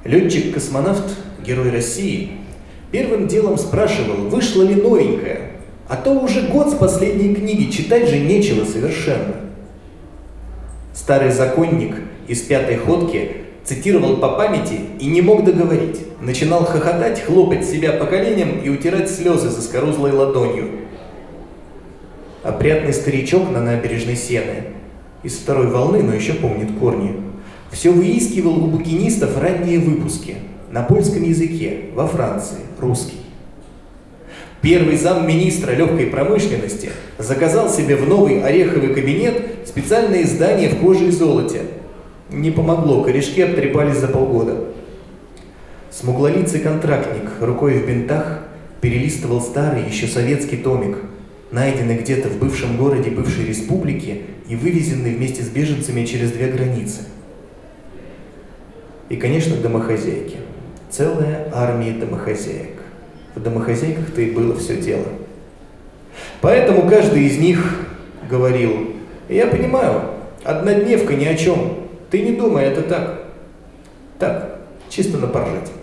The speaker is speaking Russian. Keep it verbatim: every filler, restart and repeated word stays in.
Летчик-космонавт, герой России, первым делом спрашивал, вышло ли новенькое, а то уже год с последней книги, читать же нечего совершенно. Старый законник из «Пятой ходки» цитировал по памяти и не мог договорить. Начинал хохотать, хлопать себя по коленям и утирать слезы заскорузлой ладонью. Опрятный старичок на набережной Сены, из второй волны, но еще помнит корни, все выискивал у букинистов ранние выпуски на польском языке, во Франции, русский. Первый замминистра легкой промышленности заказал себе в новый ореховый кабинет специальное издание в коже и золоте. Не помогло, корешки обтрепались за полгода. Смуглолицый контрактник рукой в бинтах перелистывал старый, еще советский томик, найденный где-то в бывшем городе бывшей республики и вывезенный вместе с беженцами через две границы. И, конечно, домохозяйки. Целая армия домохозяек. В домохозяйках-то и было все дело. Поэтому каждый из них говорил: «Я понимаю, однодневка ни о чем. Ты не думай, это так. Так, чисто на поржать».